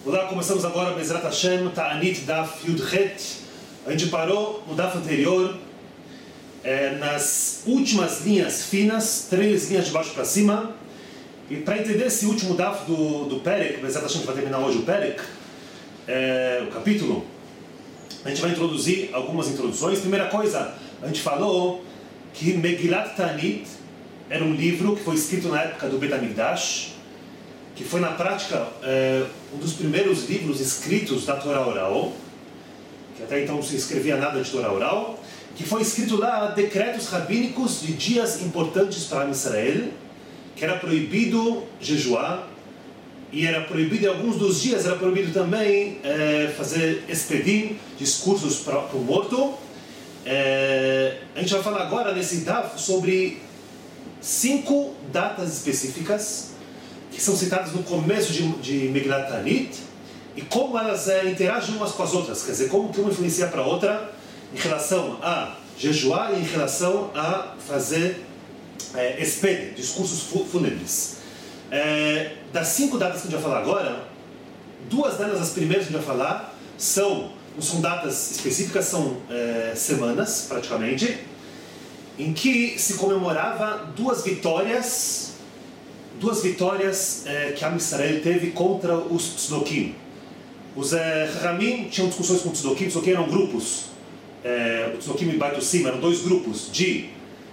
Olá, começamos agora Bezrat Hashem, Ta'anit Daf Yud Het. A gente parou no Daf anterior, nas últimas linhas finas, 3 linhas de baixo para cima. E para entender esse último Daf do Perek, Bezrat Hashem, que vai terminar hoje o Perek, o capítulo, a gente vai introduzir algumas introduções. Primeira coisa, a gente falou que Megillat Ta'anit era um livro que foi escrito na época do Bet HaMikdash, que foi na prática um dos primeiros livros escritos da Torá oral, que até então não se escrevia nada de Torá oral, que foi escrito lá decretos rabínicos de dias importantes para Israel, que era proibido jejuar, e era proibido, em alguns dos dias era proibido também fazer espedim, discursos para o morto. A gente vai falar agora nesse daf sobre 5 datas específicas que são citadas no começo de Megillat Ta'anit e como elas interagem umas com as outras, quer dizer, como que uma influencia para a outra em relação a jejuar e em relação a fazer espelho, discursos fúnebres. Das 5 datas que a gente vai falar agora, 2 delas, as primeiras que a gente vai falar, não são datas específicas, são semanas, praticamente, em que se comemorava 2 vitórias que a Israel teve contra os Tzdokim. Os Ramim tinham discussões com os Tzdokim. Os Tzdokim eram grupos, o Tzdokim e Baitusim eram 2 grupos de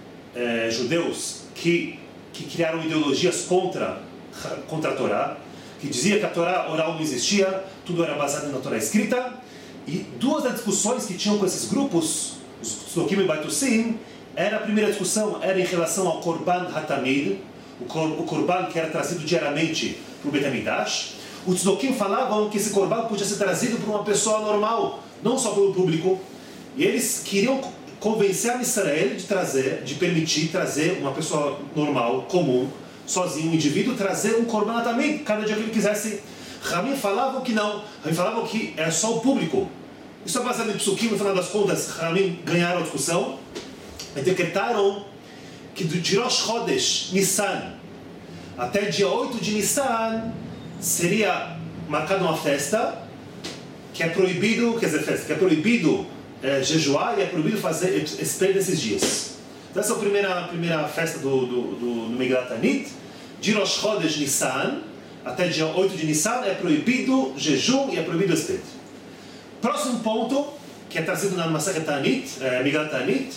judeus que criaram ideologias contra a Torá, que dizia que a Torá oral não existia, tudo era baseado na Torá escrita. E 2 das discussões que tinham com esses grupos, os Tzdokim e Baitusim, a primeira discussão era em relação ao Korban HaTamid, o Korban que era trazido diariamente para o Bet HaMikdash. Os Tzdokim falavam que esse Korban podia ser trazido por uma pessoa normal, não só pelo público. E eles queriam convencer a Israel de permitir trazer uma pessoa normal, comum, sozinho, um indivíduo, trazer um Korban HaTamid, cada dia que ele quisesse. Ramim falavam que não, Ramim falavam que era só o público. Isso é baseado em Psukim, no final das contas, Ramim ganharam a discussão e decretaram que de Rosh Chodesh, Nissan, até dia 8 de Nissan, seria marcada uma festa, que é proibido, que é proibido jejuar e é proibido fazer espelho nesses dias. Então essa é a primeira festa do Megillat Ta'anit. De Rosh Chodesh, Nissan, até dia 8 de Nissan, é proibido jejum e é proibido espelho. Próximo ponto, que é trazido na Masechet Ta'anit, Megillat Ta'anit,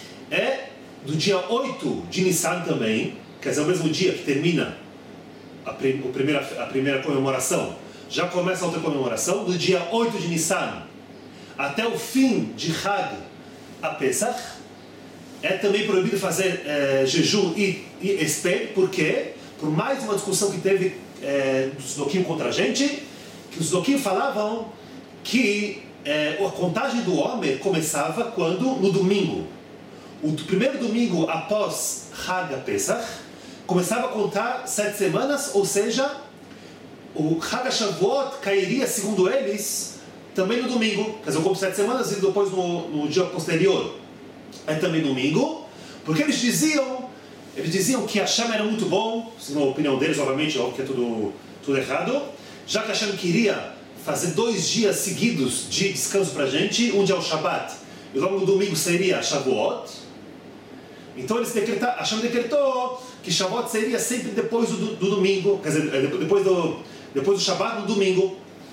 é do dia 8 de Nissan também, quer dizer, o mesmo dia que termina a primeira comemoração, já começa a outra comemoração, do dia 8 de Nissan até o fim de Hag a Pesach, é também proibido fazer jejum e espelho, porque, por mais uma discussão que teve dos Tzdokim contra a gente, que os Tzdokim falavam que a contagem do Homer começava no domingo. O primeiro domingo após Hag Pesach começava a contar 7 semanas, ou seja, o Hag Shavuot cairia, segundo eles, também no domingo. Quer dizer, eu conto 7 semanas e depois no dia posterior é também domingo, porque eles diziam que Hashem era muito bom, na opinião deles, obviamente, que é tudo errado, já que Hashem queria fazer 2 dias seguidos de descanso para a gente, um dia é o Shabbat, e logo no domingo seria Shavuot. Então Hashem decretou que Shavuot seria sempre depois do domingo, quer dizer, depois do Shabbat no domingo.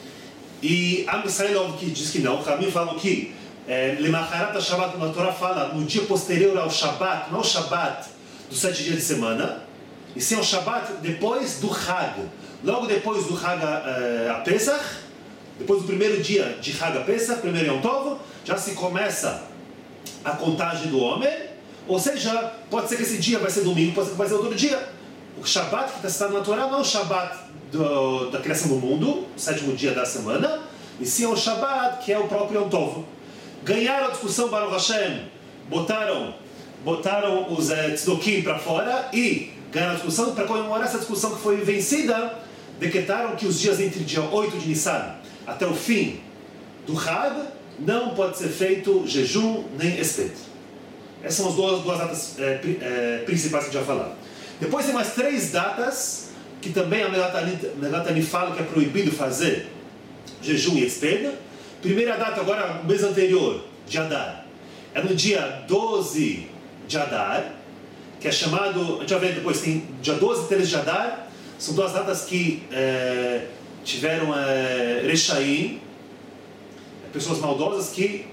E Am Israel que diz que não, Ramim falam que Lemacharat Shabbat, na Torá fala no dia posterior ao Shabbat, não o Shabbat dos 7 dias de semana, e sim o Shabbat depois do Hag, logo depois do Hag a Pesach, depois do primeiro dia de Hag a Pesach, primeiro Yom Tov, já se começa a contagem do Homer. Ou seja, pode ser que esse dia vai ser domingo, pode ser que vai ser outro dia. O Shabbat que está citado na Torá não é o Shabbat da criação do mundo, o 7º dia da semana, e sim é o Shabbat que é o próprio Yom Tov. Ganharam a discussão, Baruch Hashem, botaram os Tzdokim para fora e ganharam a discussão. Para comemorar essa discussão que foi vencida, decretaram que os dias entre dia 8 de Nissan até o fim do Hag não pode ser feito jejum nem espelho. Essas são as 2 datas principais que a gente vai falar. Depois tem mais 3 datas que também a Megillat Ta'anit fala que é proibido fazer jejum e esped. Primeira data, agora, no mês anterior, de Adar, é no dia 12 de Adar, que é chamado, a gente vai ver depois, tem dia 12 e 13 de Adar, são duas datas que tiveram Rechaim, pessoas maldosas que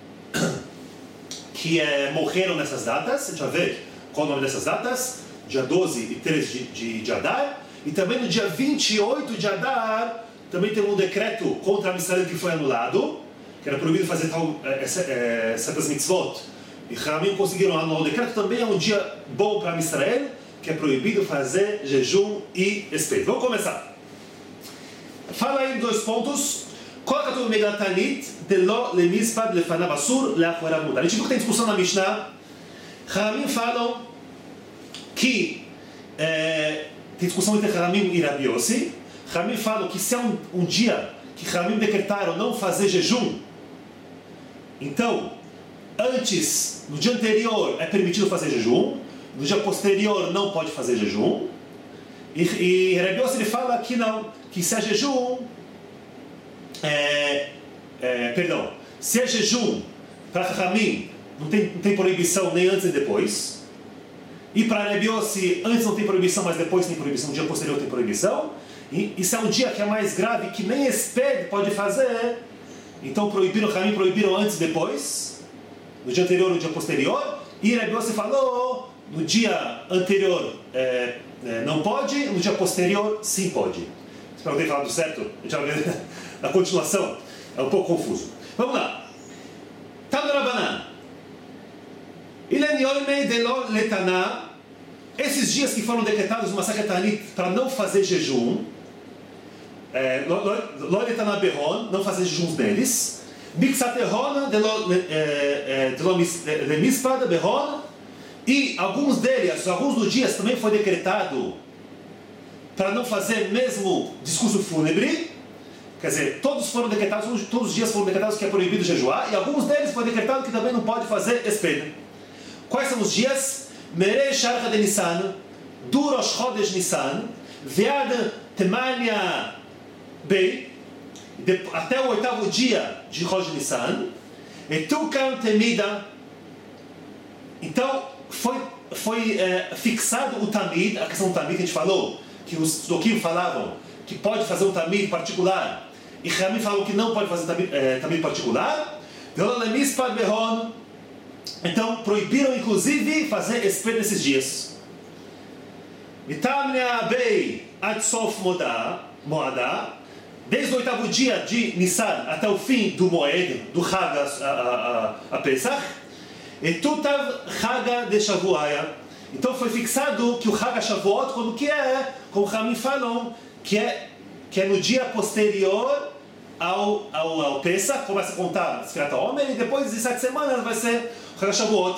morreram nessas datas. A gente vai ver qual é o nome dessas datas, dia 12 e 13 de Adar, e também no dia 28 de Adar, também tem um decreto contra a Israel que foi anulado, que era proibido fazer certas mitzvot, e Ramim conseguiram anular o decreto. Também é um dia bom para Israel, que é proibido fazer jejum e esped. Vamos começar. Fala aí 2 pontos. Coloca tudo Megatanit, Delo, Lemispad, Lefanav Asur, Leachorav Mutar. A gente viu que tem discussão na Mishnah. Ramim falam que tem discussão entre Ramim e Rabi Yossi. Ramim falam que se é um dia que Ramim decretaram não fazer jejum, então, antes, no dia anterior é permitido fazer jejum, no dia posterior não pode fazer jejum. E Rabi Yossi ele fala que não, que se é jejum, se é jejum para Ramim, não tem proibição nem antes nem depois. E para Rabi Yossi, antes não tem proibição, mas depois tem proibição, no dia posterior tem proibição. E se é um dia que é mais grave, que nem esped pode fazer, então Ramim proibiram antes e depois, no dia anterior e no dia posterior. E Rabi Yossi falou, no dia anterior não pode, no dia posterior sim pode. Espero ter falado certo, a gente vai ver na continuação, é um pouco confuso. Vamos lá. Tanu Rabanan. Esses dias que foram decretados no Masechet Ta'anit para não fazer jejum, não fazer jejuns deles, e alguns dos dias também foi decretado para não fazer mesmo discurso fúnebre. Quer dizer, todos os dias foram decretados que é proibido jejuar, e alguns deles foi decretado que também não pode fazer esped. Quais são os dias? Merei Sharcha de Nissan, do Rosh Chodesh Nissan, Vead Temania Bei, até o 8º dia de Rosh Nissan, e Tukam Temida. Então, foi fixado o Tamid, a questão do Tamid que a gente falou, que os Tzdokim falavam que pode fazer um Tamid particular, e Ramim falavam que não pode fazer Tamid particular. Então proibiram inclusive fazer esped nesses dias. Desde o 8º dia de Nissan até o fim do Moed, do Chag a Pesach, e Tutav Chag de Shavuaya. Então foi fixado que o Chag Shavuot, como Ramim falam, que é no dia posterior ao Pesach, começa a contar a Sfirat HaOmer, e depois de 7 semanas vai ser o Chag Shavuot.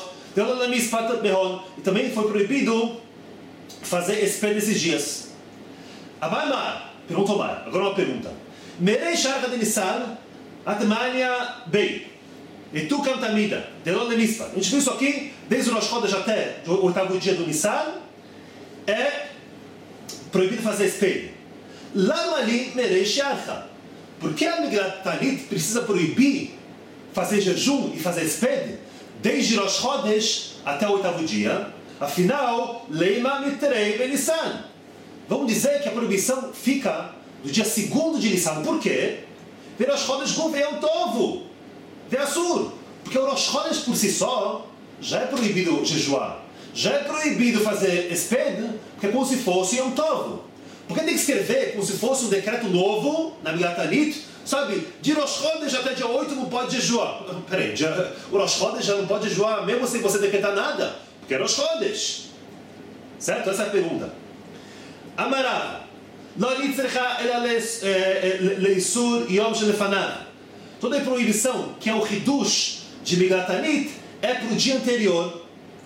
E também foi proibido fazer esped nesses dias. Abamar, pergunta Omar, agora uma pergunta. Merei Sharcha de Nissan, Atmania Bei, e tu cantamida, Delon de Mispa. A gente viu isso aqui, desde o Rosh Chodesh até o 8º dia do Nissan, é proibido fazer esped. Lama li Merei Sharcha. Por que a Megillat Ta'anit precisa proibir fazer jejum e fazer esped desde Rosh Chodesh até o 8º dia? Afinal, Leima Mitrei Ben Nissan. Vamos dizer que a proibição fica no dia 2º de Nissan. Por quê? Rosh Chodesh Guvei Tovo, Ve'asur. Porque o Rosh Chodesh por si só já é proibido jejuar, já é proibido fazer esped, porque é como se fosse Yom Tov. Porque tem que escrever como se fosse um decreto novo na Megillat Ta'anit, sabe? De Rosh Chodesh até dia 8 não pode jejuar. Peraí, o Rosh Chodesh já não pode jejuar mesmo sem você decretar nada, porque é Rosh Chodesh. Certo? Essa é a pergunta. Amarav, לא נצטרכה אלא לאיסור יום שלפניו. Toda a proibição, que é o Hidush de Megillat Ta'anit, é para o dia anterior.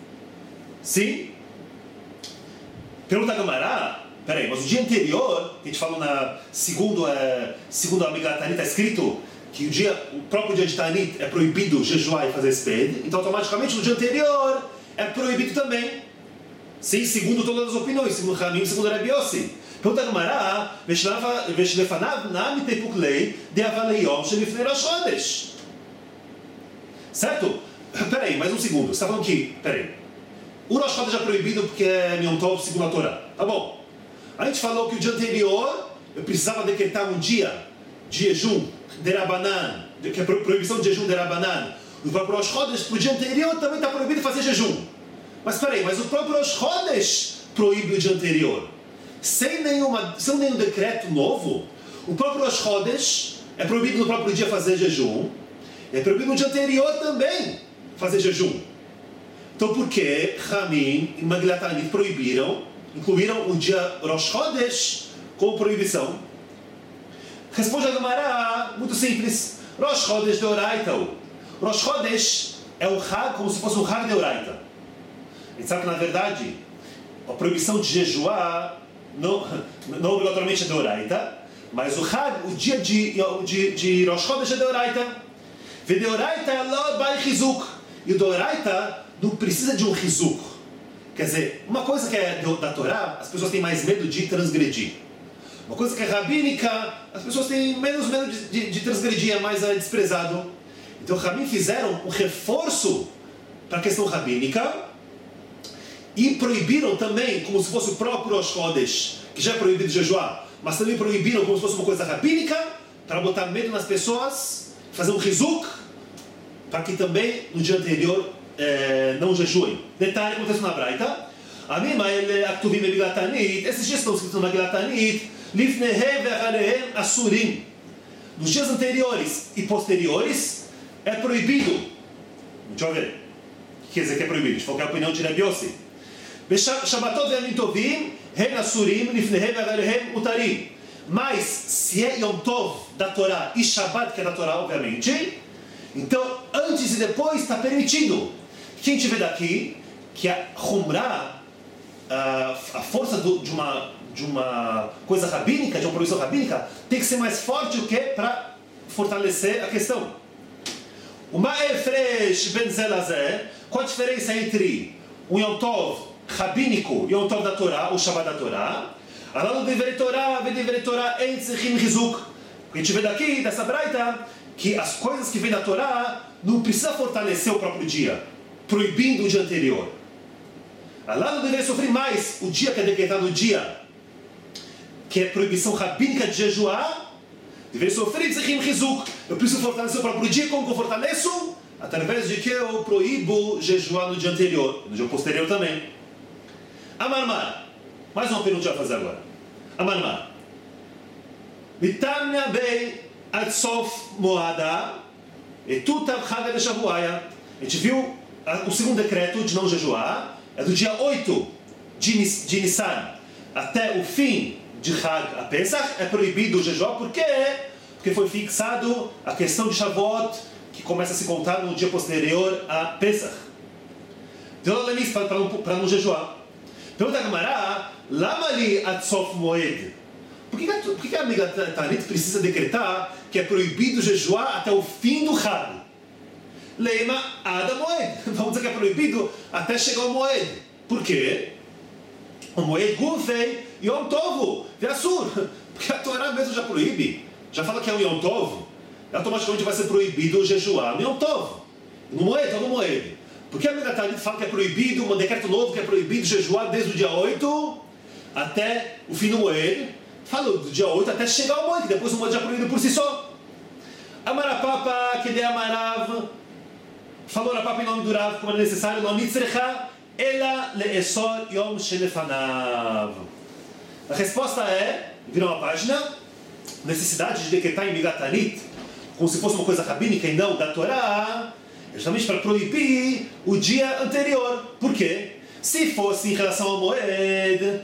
Sim? Pergunta a Gamara, peraí, mas o dia anterior, que a gente falou segundo a Megillat Ta'anit, está escrito que o próprio dia de Ta'anit é proibido jejuar e fazer esped, então automaticamente no dia anterior é proibido também. Sim, segundo todas as opiniões, segundo Ramim, segundo Rabi Yossi. Pergunta a Gemara, Veshlefanav nami tepuklei de avaleiom shelifnei Rosh Chodesh. Certo? Peraí, mais um segundo. Você está falando que, peraí, o Rosh Chodesh é proibido porque é Yom Tov segundo a Torá. Tá bom. A gente falou que o dia anterior eu precisava decretar um dia de jejum de Rabanan, que é proibição de jejum de Rabanan. No próprio Rosh Chodesh, para o dia anterior também está proibido fazer jejum. Mas peraí, mas o próprio Rosh Chodesh proíbe o dia anterior. Sem nenhum decreto novo, o próprio Rosh Chodesh é proibido no próprio dia fazer jejum. É proibido no dia anterior também fazer jejum. Então por que Ramim e Magilat Ta'anit incluíram o dia Rosh Chodesh como proibição? Responde a Gemara, muito simples. Rosh Chodesh de Oraita. Rosh Chodesh é o Hag como se fosse um Hag de Oraita. A gente sabe que na verdade a proibição de jejuar não obrigatoriamente é de Oraita, mas o Hag, o dia de Rosh Chodesh é de Oraita. E o Doraita não precisa de um Hizuk. Quer dizer, uma coisa que é da Torá, as pessoas têm mais medo de transgredir. Uma coisa que é rabínica, as pessoas têm menos medo de transgredir, é mais desprezado. Então, os Rabim fizeram um reforço para a questão rabínica e proibiram também, como se fosse o próprio Rosh Chodesh, que já é proibido de jejuar, mas também proibiram como se fosse uma coisa rabínica, para botar medo nas pessoas, fazer um Hizuk, para que também no dia anterior não jejuem. Detalhe que acontece na Braita. Esses dias estão escritos na Magilat Ta'anit, Lifnehem ve'acharehem asurim. Nos dias anteriores e posteriores é proibido. Deixa eu ver. O que quer dizer que é proibido? Deixa eu focar a opinião de Rabi Yossi. Shabbatot ve'yamim tovim hen asurim lifnehem ve'acharehem utarim. Mas se é Yom Tov da Torá e Shabbat que é da Torá, obviamente, então antes e depois está permitido. Quem tiver daqui que a Humrah, a força de uma coisa rabínica, de uma proibição rabínica, tem que ser mais forte o que para fortalecer a questão. O Ma'efresh ben Zelazé, qual a diferença entre o Yom Tov rabínico e o Yom Tov da Torá, o Shabbat da Torá? Alalo Divrei Torá, Divrei Torá, Ein Tzrichim Hizuk. A gente vê daqui, dessa braita, que as coisas que vêm da Torá não precisa fortalecer o próprio dia, proibindo o dia anterior. Allah não deveria sofrer mais o dia que é decretado o dia, que é proibição rabínica de jejuar, deveria sofrer Tzrichim Hizuk. Eu preciso fortalecer o próprio dia, como que eu fortaleço? Através de que eu proíbo jejuar no dia anterior, no dia posterior também. Amarmar. Mais uma pergunta que eu vou fazer agora. Amarmar. Mitamnia bei ad sof moada e tutav chaga de shavuaya. A gente viu o segundo decreto de não jejuar, é do dia 8 de Nissan até o fim de Chag a Pesach, é proibido jejuar. Por quê? Porque foi fixado a questão de Shavuot, que começa a se contar no dia posterior a Pesach. Então, para não jejuar. Pergunta a Gemara, lama li ad sof moed? Por que a Magilat Ta'anit precisa decretar que é proibido jejuar até o fim do Chag? Leima ad moed. Vamos dizer que é proibido até chegar ao moed. Por quê? O moed gufei yom tovu ve'asur. Porque a Torá mesmo já proíbe. Já fala que é um yom tov. Automaticamente vai ser proibido jejuar no yom tov. No moed, ou no moed. Porque a Magilat Ta'anit fala que é proibido, um decreto novo que é proibido jejuar desde o dia 8 até o fim do moed. Fala do dia 8 até chegar ao moed, que depois o moed já é proibido por si só. Amarapapa, que de Amarav, falou na papa em nome do Rav, como é necessário, não nitzrecha, ela leesor yom shelefanav. A resposta é, viram uma página, necessidade de decretar em Magilat Ta'anit, como se fosse uma coisa rabínica e não da Torá, justamente para proibir o dia anterior. Por quê? Se fosse em relação ao moed,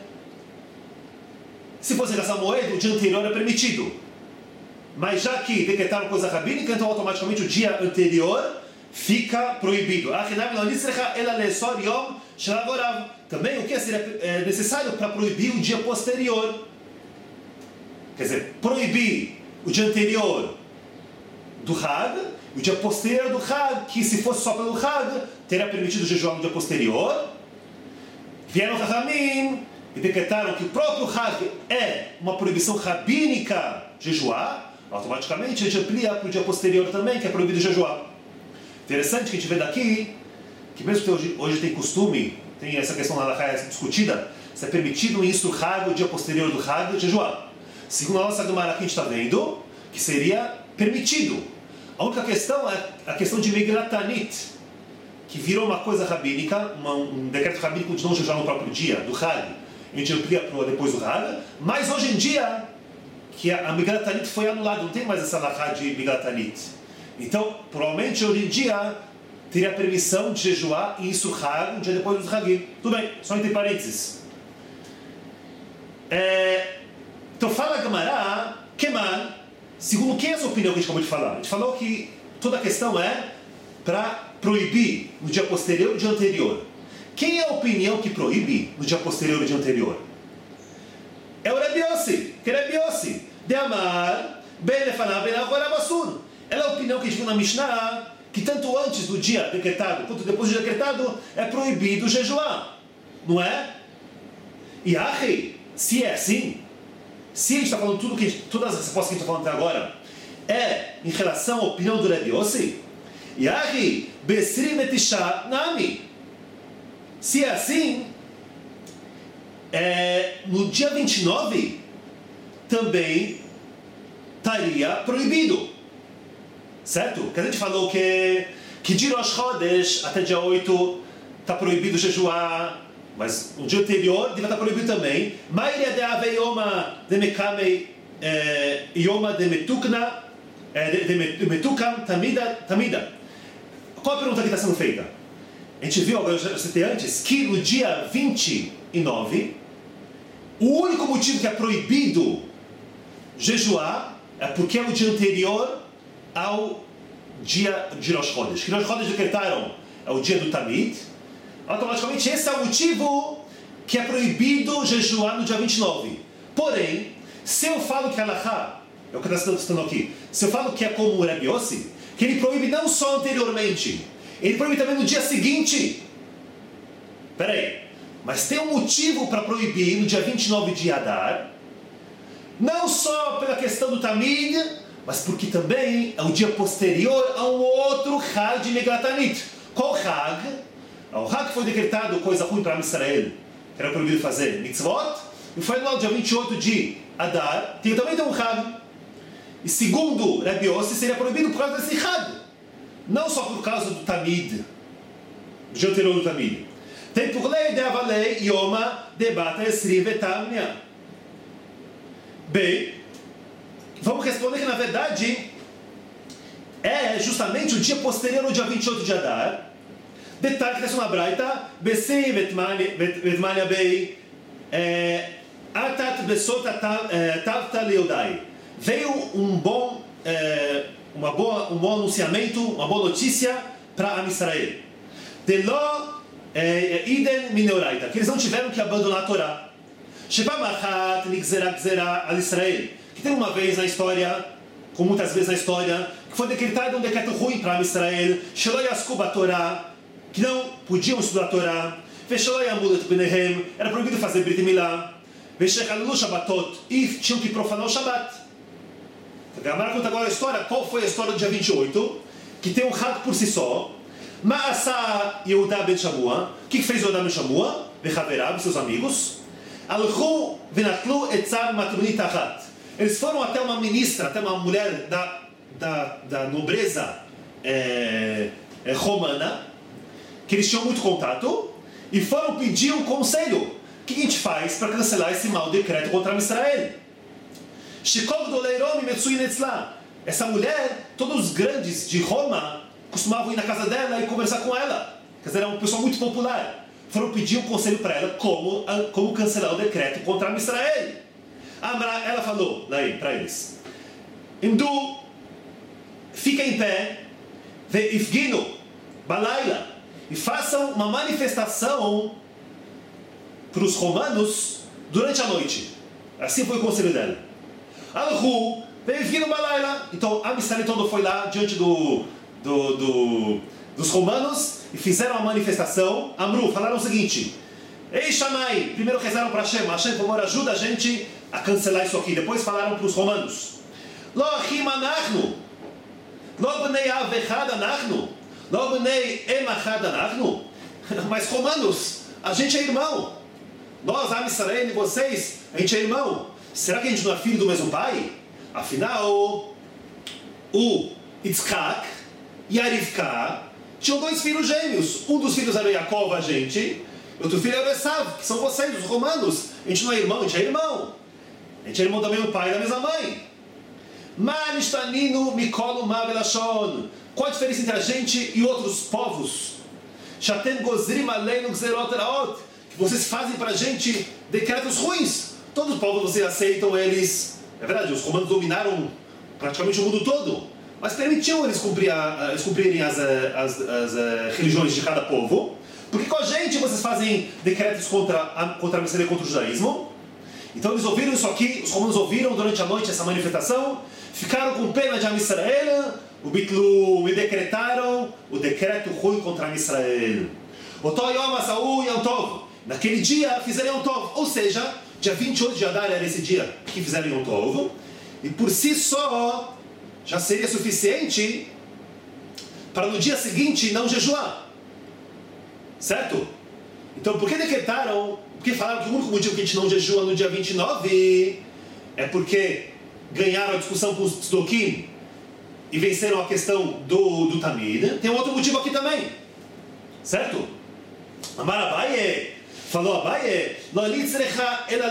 o dia anterior é permitido. Mas já que decretaram coisa rabínica, então automaticamente o dia anterior fica proibido. Também o que seria necessário para proibir o dia posterior? Quer dizer, proibir o dia anterior do Chag, o dia posterior do Chag, que se fosse só pelo Chag, teria permitido jejuar no dia posterior. Vieram Chachamim e decretaram que o próprio Hag é uma proibição rabínica jejuar, automaticamente a gente amplia para o dia posterior também, que é proibido jejuar. Interessante que a gente vê daqui, que mesmo que hoje tem costume, tem essa questão na Halakha discutida, se é permitido em Isur Hag, o dia posterior do Hag, jejuar. Segundo a nossa Gemara que a gente está vendo, que seria permitido. A única questão é a questão de Meglatanit, que virou uma coisa rabínica, um decreto rabínico de não jejuar no próprio dia, do Hag. A gente amplia para depois do Hag, mas hoje em dia, que a Meglatanit foi anulada, não tem mais essa Halakha de Meglatanit. Então, provavelmente hoje em dia, teria permissão de jejuar em Isur Hag, um dia depois do Hagim. Tudo bem, só entre parênteses. Então fala a Gemara, Keman, segundo quem é essa opinião que a gente acabou de falar? A gente falou que toda a questão é para proibir no dia posterior e no dia anterior. Quem é a opinião que proíbe no dia posterior e no dia anterior? É o Rabi Yossi, que é Rabi Yossi. De Amar, Ben Lefanah, Ben Achorah Basur. Ela é a opinião que a gente viu na Mishnah, que tanto antes do dia decretado quanto depois do dia decretado é proibido jejuar. Não é? E Ahi, se é assim, se a gente está falando todas as respostas que a gente está falando até agora é em relação à opinião do Rabi Yossi, e Ahi, Besrim etisha nami. Se é assim, no dia 29 também estaria proibido. Certo? Que a gente falou que de Rosh Chodesh até dia 8 está proibido jejuar, mas no dia anterior deve estar proibido também. Mairia de ave yoma de mekamei yoma de metukna de metukam tamida. Qual a pergunta que está sendo feita? A gente viu, agora eu já citei antes, que no dia 29 o único motivo que é proibido jejuar é porque é o dia anterior ao dia de Rosh Chodesh. Que Rosh Chodesh decretaram é o dia do Tamid. Automaticamente esse é o motivo que é proibido jejuar no dia 29. Porém, se eu falo que Halakha, é o que está citando aqui, se eu falo que é como o Rabi Yossi, que ele proíbe não só anteriormente, ele proíbe também no dia seguinte. Peraí, mas tem um motivo para proibir no dia 29 de Adar, não só pela questão do Tamid, mas porque também é o dia posterior a um outro Hag de Meglatanit. Qual Hag? O Hag foi decretado coisa ruim para Israel, que era proibido fazer mitzvot, e foi no dia 28 de Adar, que também tem um Hag. E segundo Rabi Yossi, seria proibido por causa desse Hag, não só por causa do Tamid, do dia anterior do Tamid. Tem por lei de Avalei Yoma debata Esri Vetamnia. Bem, vamos responder que na verdade é justamente o dia posterior ao dia 28 de Adar. Detalhe que está na Braita, Besei Vetmania Bei Atat Besota Tavta Leodai. Veio um bom anunciamento, uma boa notícia para Am Israel. Deló Iden Mineoraita, que eles não tiveram que abandonar a Torá. Sheba Machat Nigzera Gzera al Israel, que tem uma vez na história, como muitas vezes na história, que foi decretado um decreto ruim para Israel, Shelo Yasku Torá, que não podiam estudar a Torá, Veshelo Yamudet Benehem, era proibido fazer Brit Milá, Veshechalalu Shabbatot, e tinham que profanar o Shabbat. A Gemara conta agora a história, qual foi a história do dia 28, que tem um Hag por si só. Ma'asa Yehuda ben Shamua, o que fez Yehuda ben Shamua? Vechaverab, seus amigos, Alchu Venatlu Etzar Matrunit Achat. Eles foram até uma ministra, até uma mulher da nobreza romana, que eles tinham muito contato, e foram pedir um conselho. O que a gente faz para cancelar esse mau decreto contra Israel? Essa mulher, todos os grandes de Roma costumavam ir na casa dela e conversar com ela. Quer dizer, era uma pessoa muito popular. Foram pedir um conselho para ela como cancelar o decreto contra Israel. Ela falou para eles: Imdu, fica em pé, Ifginu, Balaila, e façam uma manifestação para os romanos durante a noite. Assim foi o conselho dela. Alhu, Ifginu, Balaila. Então a Israel todo foi lá diante dos romanos e fizeram uma manifestação. Amru, falaram o seguinte: Ei, Shammai, primeiro rezaram para Hashem, Hashem, por favor, ajuda a gente a cancelar isso aqui. Depois falaram para os romanos, Lo achim anachnu, Lo bnei av echad anachnu, Lo bnei em echad anachnu. Mas romanos, a gente é irmão. Nós, Am Israel, e vocês, a gente é irmão. Será que a gente não é filho do mesmo pai? Afinal, o Yitzhak e a Rivka tinham 2 filhos gêmeos. Um dos filhos era Yaakov, a gente, outro filho era Esav, que são vocês, os romanos. A gente não é irmão, a gente é irmão. A gente é irmão do mesmo pai e da mesma mãe. Qual a diferença entre a gente e outros povos? Que vocês fazem para a gente decretos ruins. Todos os povos vocês aceitam eles. É verdade, os romanos dominaram praticamente o mundo todo, mas permitiam eles cumprirem as religiões de cada povo. Porque com a gente vocês fazem decretos contra a Messias e contra o judaísmo. Então eles ouviram isso aqui, os romanos ouviram durante a noite essa manifestação, ficaram com pena de Am Israel, o Bitlu me decretaram o decreto ruim contra Am Israel. Naquele dia fizeram Yom Tov, ou seja, dia 28 de Adar era esse dia que fizeram Yom Tov, e por si só já seria suficiente para no dia seguinte não jejuar, certo? Então por que decretaram, porque falaram que o único motivo que a gente não jejua no dia 29 é porque ganharam a discussão com os Tzdokim e venceram a questão do Tamid? Tem um outro motivo aqui também, certo? Amar Abaye, falou Abaye, Lo nitzrecha ela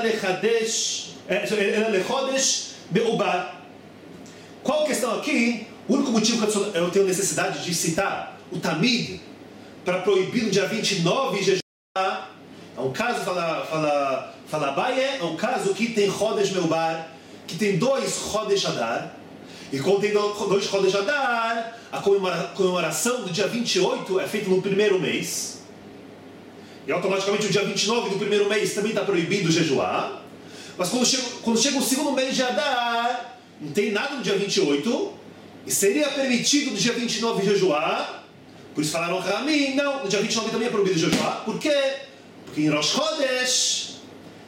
lechodesh be'ubar. Qual a questão aqui? O único motivo que eu tenho necessidade de citar o Tamid para proibir no dia 29 jejuar é um caso, fala Abaye, é um caso que tem Chodesh Meubar, que tem 2 Chodesh Adar, e quando tem 2 Chodesh Adar, a comemoração do dia 28 é feita no primeiro mês, e automaticamente o dia 29 do primeiro mês também está proibido jejuar, mas quando chega o segundo mês de Adar, não tem nada no dia 28, e seria permitido no dia 29 jejuar. Por isso falaram Ramim, não, no dia 29 também é proibido jejuar. Por quê? Porque em Rosh Chodesh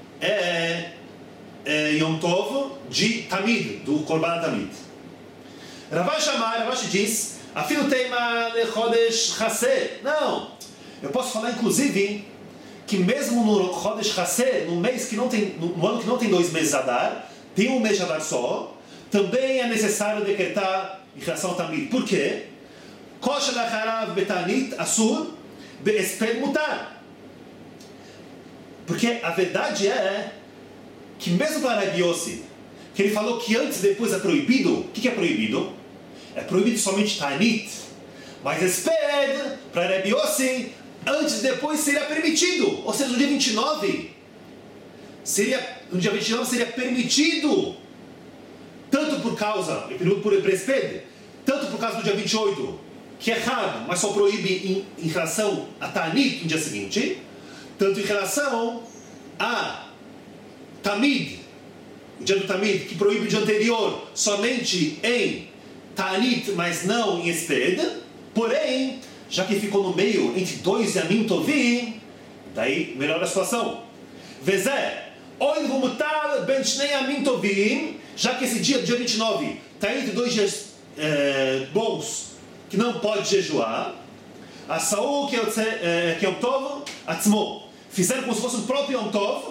é Yom Tov de Tamid, do Korban Tamid. Ravashi diz, Afilo teima le Chodesh Chaser. Não, eu posso falar inclusive que mesmo no Chodesh Chaser, no ano que não tem 2 meses Adar, tem um mês Adar só, também é necessário decretar em relação ao Tamid. Por quê? Kosher lacharav betanit asur beesped mutar. Porque a verdade é que mesmo para Rabbi Yossi, que ele falou que antes e depois é proibido, o que é proibido? É proibido somente Tanit, mas esped para Rabbi Yossi, antes e depois seria permitido, ou seja, no dia 29 seria permitido, tanto por causa, por esped, tanto por causa do dia 28, que é raro, mas só proíbe em relação a Tanit no dia seguinte, tanto em relação a Tamid, o dia do Tamid, que proíbe o dia anterior somente em Tanit, mas não em Esped. Porém, já que ficou no meio entre 2 Yamim Tovim, daí melhora a situação. Vezé, Oil Vumutar Ben Shnei Yamim Tovim, já que esse dia 29 está entre 2 dias bons, que não pode jejuar, a Saul, que é Yom Tov, Atzmo, fizeram como se fosse o próprio Yom Tov,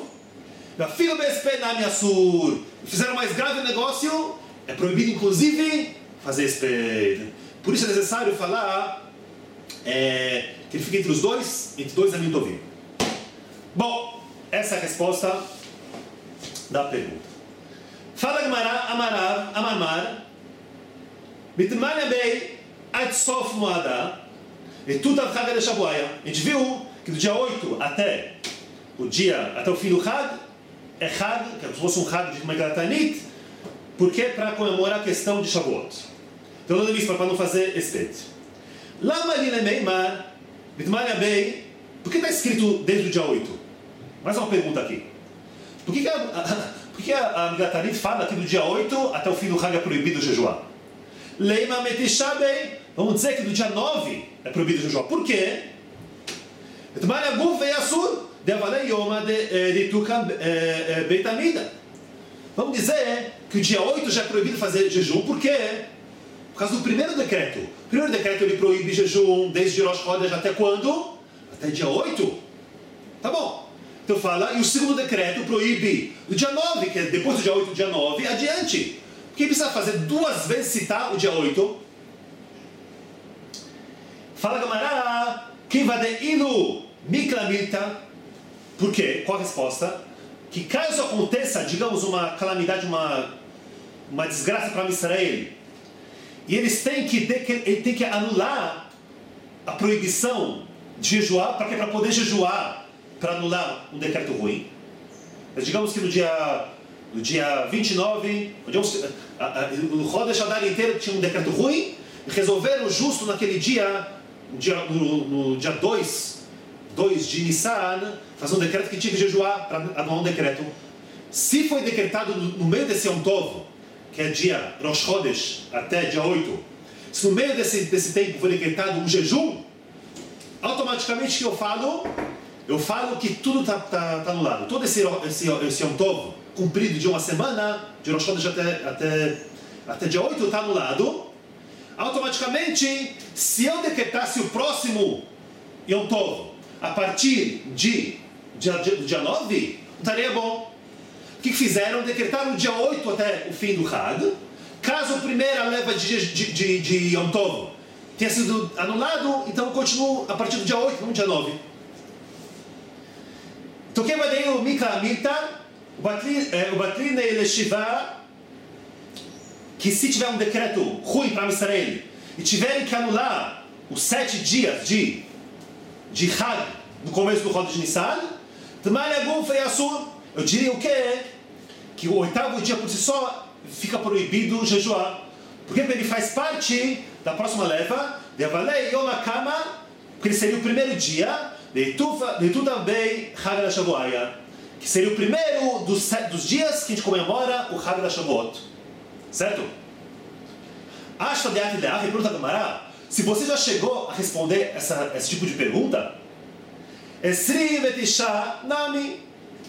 fizeram mais grave o negócio, é proibido inclusive fazer esped. Por isso é necessário falar que ele fica entre 2 Yamim Tovim. Bom, essa é a resposta da pergunta. Fala Gemara, Amar, Bitmalha Bei, Ad Sof Moada, e tudo a Chag de Shabuaya. A gente viu que do dia 8 até o fim do Chag, é Chag, que é como se fosse um Chag de Megatanit, porque é para comemorar a questão de Shavuot. Então não é isso para não fazer esped. Lama Lina Meimar, Bitmalha Bei, por que está escrito desde o dia 8? Mais uma pergunta aqui. Por que a Megatanit fala que do dia 8 até o fim do Chag é proibido jejuar? Leima Metishabei, vamos dizer que do dia 9 é proibido jejuar. Por quê? Devalei Yoma de Tukam Betamida. Vamos dizer que o dia 8 já é proibido fazer jejum, por quê? Por causa do primeiro decreto. O primeiro decreto ele proíbe jejum desde Rosh Chodesh até quando? Até dia 8. Tá bom. Então fala, e o segundo decreto proíbe do dia 9, que é depois do dia 8, dia 9, adiante. Porque precisa fazer 2 vezes citar o dia 8. Fala Gamará, quem vai de Inu Miklamilta. Por quê? Qual a resposta? Que caso aconteça, digamos, uma calamidade, uma desgraça para Israel, e eles têm que anular a proibição de jejuar, para quê? Para poder jejuar, para anular um decreto ruim. Mas digamos que no dia 29, no Chodesh Adar inteiro tinha um decreto ruim, e resolveram justo naquele dia, no dia 2 de Nissan, fazer um decreto que tinha que jejuar para anular um decreto. Se foi decretado no meio desse Yom Tov, que é dia Rosh Chodesh até dia 8, se no meio desse tempo foi decretado um jejum, automaticamente que eu falo que tudo está anulado. Todo esse Yom Tov cumprido de uma semana, de Rosh Chodesh até dia 8 está anulado. Automaticamente, se eu decretasse o próximo Yom Tov a partir do dia 9, estaria bom. O que fizeram? Decretaram o dia 8 até o fim do Hag. Caso a primeira leva de Yom Tov tenha sido anulado, então continua a partir do dia 8, não dia 9. Então quem vai ter o Mika Milta, o Batlin Leshiva, que se tiver um decreto ruim para Israel e tiverem que anular os 7 dias de Hag no começo do Chodesh Nissan, eu diria o quê? Que o 8º dia por si só fica proibido jejuar. Porque ele faz parte da próxima leva, de Avalei Yom HaKama, porque ele seria o primeiro dia, de Tutavei Hag HaShavuot, que seria o primeiro dos dias que a gente comemora o Hag HaShavuot. Certo? Ashta de Ati de Achi, pergunta do Mará, se você já chegou a responder esse tipo de pergunta, Esri Vetisha Nami,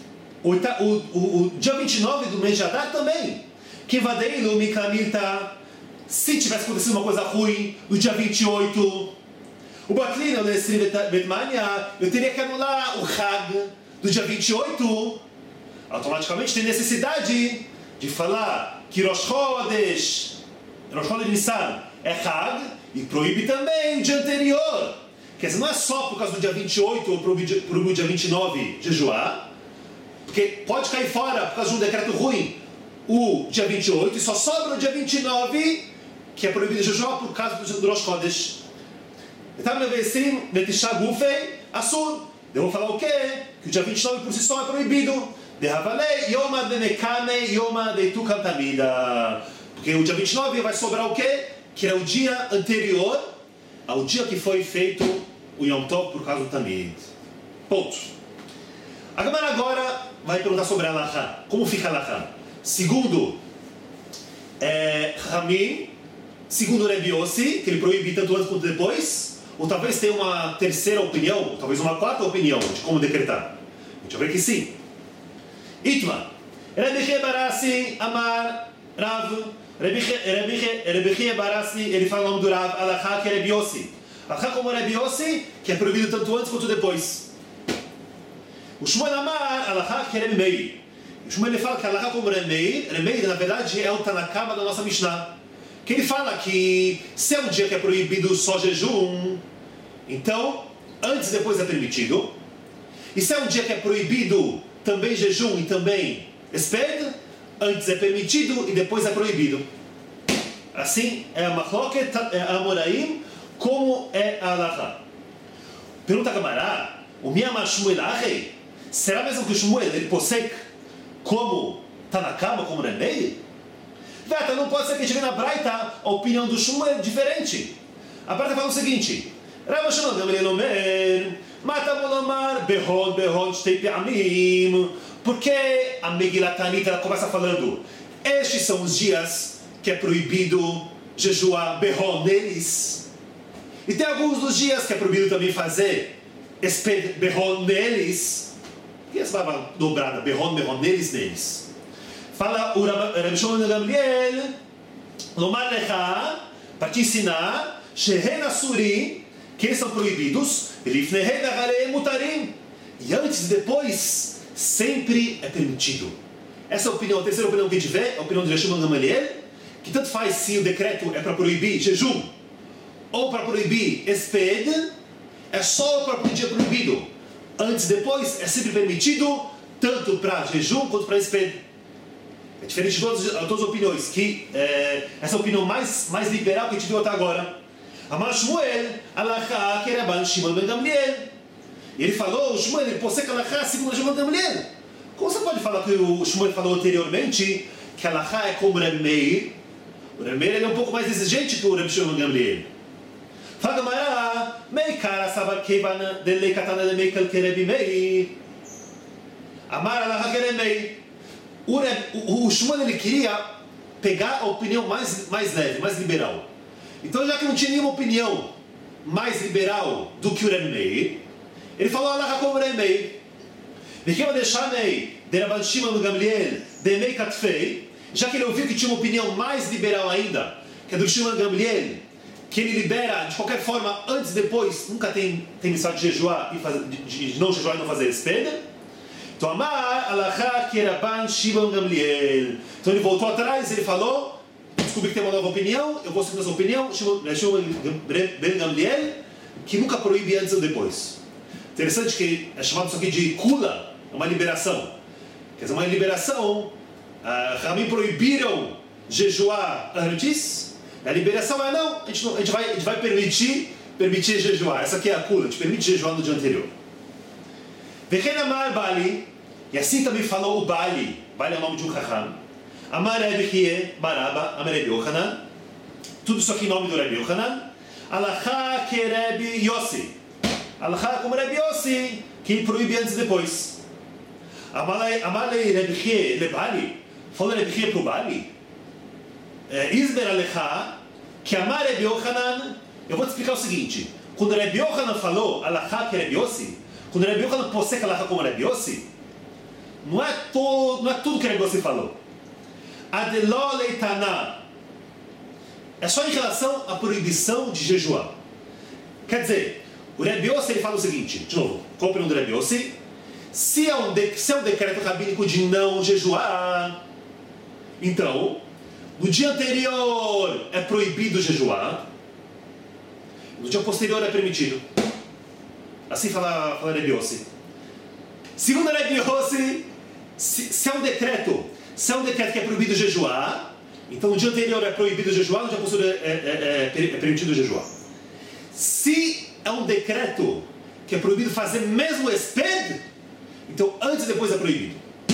o dia 29 do mês de Adar também, que vadeilu Miklamilta, se tivesse acontecido uma coisa ruim no dia 28, o Batlina, o Esri Betmania, eu teria que anular o Hag do dia 28, automaticamente tem necessidade de falar que Rosh Chodesh Nissan é Hag e proíbe também o dia anterior. Quer dizer, não é só por causa do dia 28 ou proíbe o dia 29 jejuar, porque pode cair fora por causa de um decreto ruim o dia 28 e só sobra o dia 29 que é proibido jejuar por causa do Rosh Chodesh. Então, eu vou falar o quê? Que o dia 29 por si só é proibido. Porque o dia 29 vai sobrar o quê? Que era o dia anterior ao dia que foi feito o Yom Tov por causa do Tamid. Ponto. A Gemara agora vai perguntar sobre a Halachá. Como fica a Halachá? Segundo Ramim, segundo Rebbe Yossi, que ele proíbe tanto antes quanto depois, ou talvez tenha uma terceira opinião, ou talvez uma quarta opinião de como decretar. A gente vai ver que sim. Itma. Rebbe Chia Barassi Amar Rav. Rebbe Chia Barassi, ele fala o nome do Rav, Halachá, que é Rebbe Yossi. Halachá como Rebbe Yossi, que é proibido tanto antes quanto depois. O Shmuel Amar, Halachá, que é Rebbe Meir. O Shmuel ele fala que Halachá como Rebbe Meir, na verdade, é o Tanakama da nossa Mishnah. Que ele fala que se é um dia que é proibido só jejum, então, antes e depois é permitido. E se é um dia que é proibido também jejum e também esped, antes é permitido e depois é proibido. Assim é a Machloket, é a Amoraim, como é a Halachá. Pergunta a Gamará, o Miyamar Shmuel Achei, será mesmo que o Shmuel ele possui como Tanakama, como Rebbe? Veta, não pode ser que a gente vê na Braita a opinião do Shmuel é diferente. A Braita fala o seguinte: Rav Shimon Gamliel Omer, Mata Molomar, Behon, Shtei Pe'amim. Porque a Megillat Ta'anit ela começa falando: estes são os dias que é proibido jejuar Behon neles. E tem alguns dos dias que é proibido também fazer Esped Behon neles. que essa palavra dobrada, Behon, neles. Fala o Rabbi Shimon ben Gamliel, Lomar lecha, para te ensinar, Shehen Asurim, que eles são proibidos, Lifnehen Agarei Mutarim, e antes e depois, sempre é permitido. Essa é a opinião, a terceira opinião que a gente vê, a opinião de Rabbi Shimon ben Gamliel, que tanto faz se o decreto é para proibir jejum, ou para proibir esped, é só para o dia proibido. Antes e depois, é sempre permitido, tanto para jejum quanto para esped. É diferente de todas as opiniões, que essa opinião mais liberal que a gente viu até agora. Amar Shmuel, Alachá, que era Rabban Shimon ben Gamliel. E ele falou, o Shmuel, ele possui Alachá segundo Shimon ben Gamliel. Como você pode falar que o Shmuel falou anteriormente que Alachá é como o Rebbe Meir? O Rebbe Meir ele é um pouco mais exigente que o Rebbe Shimon ben Gamliel. Fala Gamara, Meikara Savar Kevan, Delei Katana de Meikal Kerebi Meir. Amar Alachá Kerebi Meir. O Shmuel ele queria pegar a opinião mais leve, mais liberal. Então, já que não tinha nenhuma opinião mais liberal do que o Rebbe Meir, ele falou Alachá como Rebbe Meir. Vequema deixamei de Rabban Shimon ben Gamliel de Mei Katfei, já que ele ouviu que tinha uma opinião mais liberal ainda, que é do Shimon ben Gamliel, que ele libera de qualquer forma antes e depois, nunca tem missão de jejuar e fazer, de não jejuar e não fazer espeda. Então, Amar Alachá que Rabban Shimon ben Gamliel. Então ele voltou atrás e ele falou, descobri que tem uma nova opinião, eu vou seguir essa opinião, Shimon ben Gamliel, que nunca proíbe antes ou depois. Interessante que é chamado isso aqui de Kula, é uma liberação. Quer dizer, uma liberação, Ramim proibiram jejuar antes, a liberação é não, a gente vai permitir jejuar. Essa aqui é a Kula, a gente permite jejuar no dia anterior. Vechen Amar Bali, e assim também falou o Bali. Bali é o nome de um Chacham. Amar Rebbe Chie, Baraba, Amar Rebbe Yochanan. Tudo isso aqui em nome do Rebbe Yochanan. Alachá que Rebbe Yossi. Alachá como Rebbe Yossi, que proíbe antes e depois. Amar Rebbe Chie, Le Bali. Falou Rebbe Chie para o Bali. Isber Alechá, que Amar Rebbe Yochanan. Eu vou te explicar o seguinte. Quando Rebbe Yochanan falou Alachá que Rebbe Yossi, quando o Rebbe Yochanan possui Alachá como Rebbe Yossi, não é tudo que o Rebbe Yossi falou. Adeló leitana. É só em relação à proibição de jejuar. Quer dizer, o Rebbe Yossi ele fala o seguinte, de novo, qual a opinião do Rebbe Yossi? Se é um decreto rabínico de não jejuar, então, no dia anterior é proibido jejuar, no dia posterior é permitido. Assim fala Rebbe Yossi. Segundo Rebbe Yossi, se é um decreto que é proibido jejuar, então no dia anterior é proibido jejuar, no dia posterior é permitido jejuar. Se é um decreto que é proibido fazer mesmo esped, então antes e depois é proibido.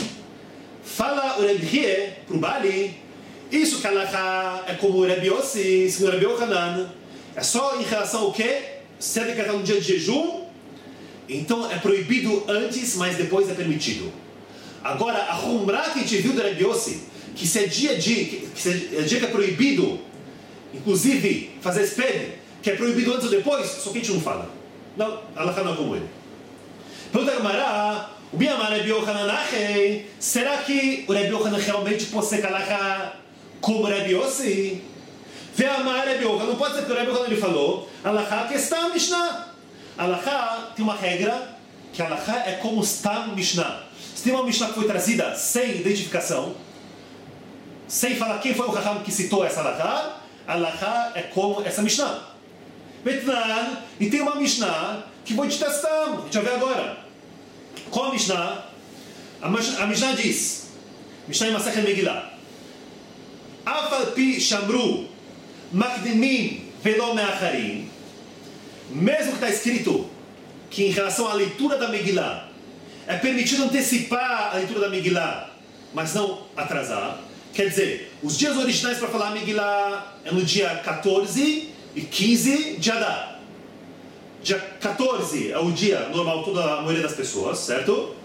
Fala o Rebbe Chie para o Bali, isso que Alachá é como o Rebbe Yossi, segundo o Rebbe Yochanan, é só em relação ao que? Se é decretado no dia de jejum, então é proibido antes, mas depois é permitido. Agora, a Humrá que a gente viu do Rebbe Yossi, que se é dia que é proibido, inclusive fazer esped, que é proibido antes ou depois, só que a gente não fala. Não, Alachá não é como ele. Pergunta a Gemara, o Biamar Rebbe Yochanan Achei, será que o Rebbe Yochanan realmente possui Alachá como Rebbe Yossi? Ve'amar Rebbe Yochanan, não pode ser que o Rebbe Yochanan ele falou, Alachá que está a Mishnah. Alachá tem uma regra, que Alachá é como está Mishnah. Se tem uma Mishnah que foi trazida sem identificação, sem falar quem foi o Chacham que citou essa Alachá, Alachá é como essa Mishnah. Betnan, e tem uma Mishnah que vou te testar, a gente vai ver agora. Qual a Mishnah? A Mishnah diz, Mishnah em Masechet Megillah, Afal pi shamru makdimim velo me'acharim, mesmo que está escrito que em relação à leitura da Megillah é permitido antecipar a leitura da Megillah, mas não atrasar. Quer dizer, os dias originais para falar a Megillah é no dia 14 e 15 de Adar. Dia 14 é o dia normal, toda a maioria das pessoas, certo?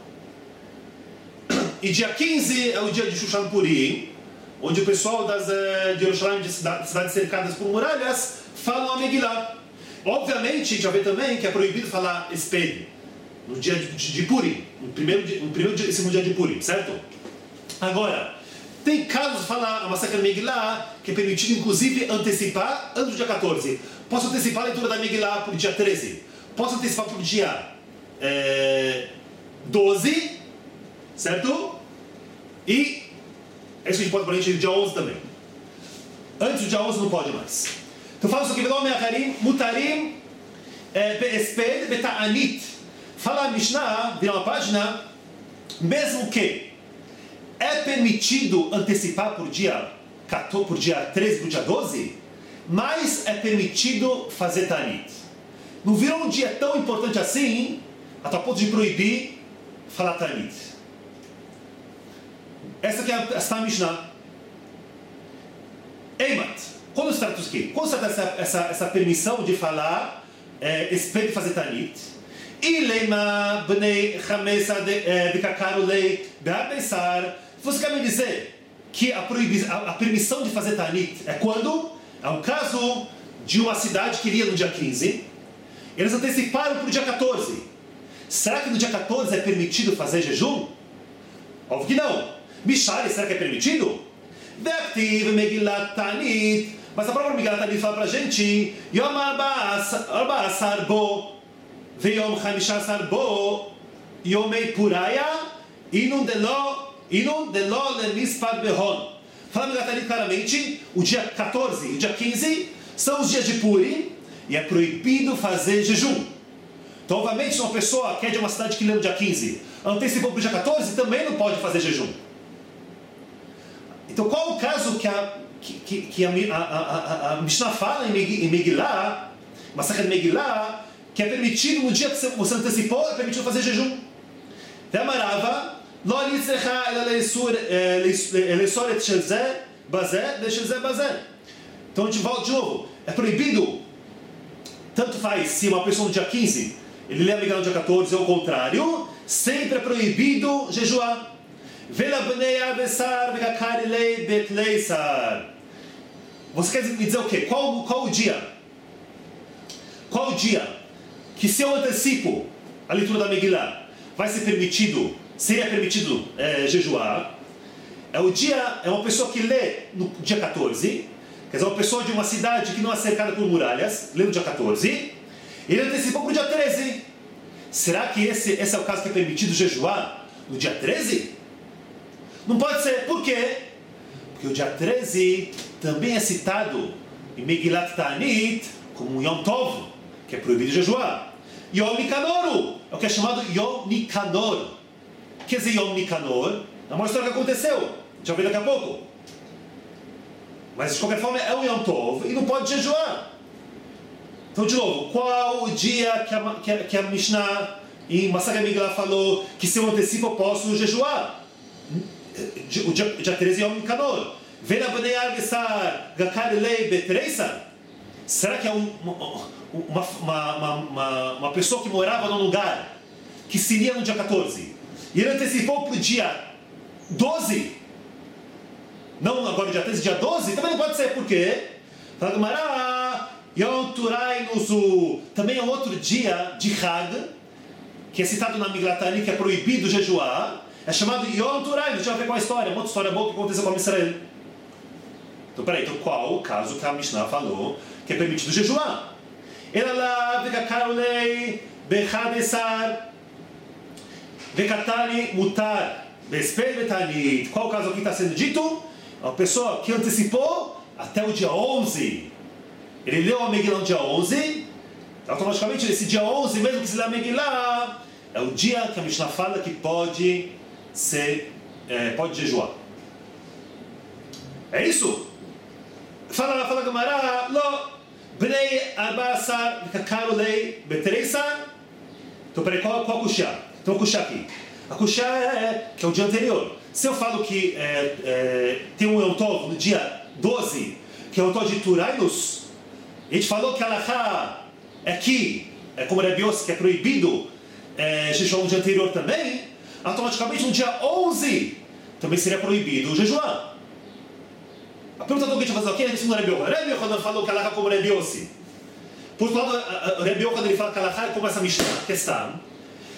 E dia 15 é o dia de Shushan Purim, onde o pessoal de Jerusalém, de cidades cercadas por muralhas, falam a Megillah. Obviamente, a gente vai ver também que é proibido falar espelho. no dia de Purim, no primeiro e segundo dia de Purim, certo? Agora, tem casos, fala a Masechet Megillah, que é permitido inclusive antecipar antes do dia 14. Posso antecipar a leitura da Megillah para o dia 13. Posso antecipar para o dia 12, certo? E é isso que a gente pode para o dia 11 também. Antes do dia 11 não pode mais. Então fala isso aqui, mutarim be'esped beta'anit. Fala a Mishnah, vira uma página, mesmo que é permitido antecipar por dia 13 para o dia 12, mas é permitido fazer ta'anit. Não virou um dia tão importante assim, até o ponto de proibir falar ta'anit. Essa aqui é a Mishnah. Eimat, quando se trata disso aqui? Quando se trata essa permissão de falar, espelho de fazer ta'anit, e leima bnei chamesa de kakarulei be'abesar, você quer me dizer que a permissão de fazer ta'anit é quando? É um caso de uma cidade que iria no dia 15, eles anteciparam para o dia 14. Será que no dia 14 é permitido fazer jejum? Óbvio que não. Mishari, será que é permitido? Ve'aktiv Megillat Ta'anit. Mas a própria Megillat Ta'anit fala para a gente: Yom 14 bo, ve'yom 15 bo, Yomei Puraya, inun delo lemispad behon. Fala a Megillat Ta'anit claramente: o dia 14 e o dia 15 são os dias de Purim e é proibido fazer jejum. Então, obviamente, se uma pessoa que é de uma cidade que lê no dia 15, antecipou para o dia 14, também não pode fazer jejum. Então, qual o caso que a Mishnah fala em Megillah, Masechet Megillah, que é permitido no dia que você antecipou, é permitido fazer jejum? Ve'amarava, lo litzrecha ela leisoret shel zeh bazeh ve shel zeh bazeh. Então, a gente volta de novo. É proibido, tanto faz se uma pessoa no dia 15, ele lê a Megillah no dia 14, ou o contrário, sempre é proibido jejuar. Você quer me dizer o quê? Qual o dia? Qual o dia que, se eu antecipo a leitura da Megillah, seria permitido jejuar? É o dia, é uma pessoa que lê no dia 14, quer dizer, uma pessoa de uma cidade que não é cercada por muralhas, lê no dia 14, ele antecipou para o dia 13. Será que esse é o caso que é permitido jejuar no dia 13? Não pode ser. Por quê? Porque o dia 13 também é citado em Megillat Ta'anit como Yom Tov, que é proibido jejuar. Yom Nikanor, é o que é chamado Yom Nikanor. Quer dizer Yom Nikanor? É uma história que aconteceu, a gente vai ver daqui a pouco. Mas de qualquer forma é um Yom Tov e não pode jejuar. Então, de novo, qual o dia que a Mishnah em Masechet Megillah falou que se eu antecipo eu posso jejuar? O dia 13 é Yom Nikanor. Vena bnei arbesar gakar lei betreisa. Será que é uma pessoa que morava num lugar que seria no dia 14 e ele antecipou para o dia 12? Não agora dia 13, dia 12? Também não pode ser. Por quê? Fala Gemara, Yom Turai Nuzu. Também é outro dia de Hag, que é citado na Megillat Ta'anit, que é proibido jejuar. É chamado Yom Turai. Deixa eu ver qual a história. Uma outra história boa que aconteceu com a Israel. Então, peraí. Então, qual o caso que a Mishnah falou que é permitido jejuar? Ela lá, vekakarulei, bechadesar, vekatani mutar, besped betanit. Qual o caso aqui está sendo dito? É uma pessoa que antecipou até o dia 11. Ele leu a Megillah no dia 11. Automaticamente, nesse dia 11, mesmo que se lê a Megillah, é o dia que a Mishnah fala que pode jejuar. É isso? Fala Gemara, lo bnei arbasar kakarulei betreisa. Então, peraí, qual a kushá? Então, a kushá aqui. A kushá que é o dia anterior. Se eu falo que tem um Yom Tov no dia 12, que é o Yom Tov de Turainus, a gente falou que a halakha é que, como Rebbe Yossi, que é proibido jejuar no dia anterior também, automaticamente no dia 11 também seria proibido jejuar. A pergunta que a gente vai fazer aqui é segundo Rebbe Yochanan. Rebbe Yochanan falou que a halakha é como Rebbe Yossi. Por outro lado, o Rebbe Yochanan ele fala que a halakha é como essa Mishnah, questão,